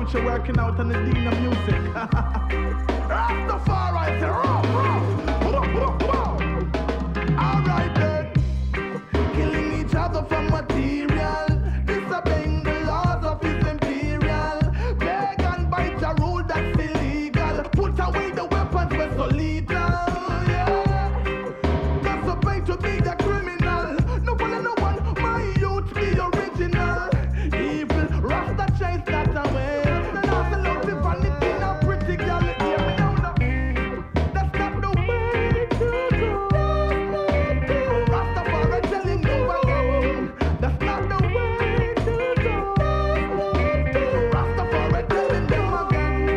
Culture working out on the Dean of music. Rasta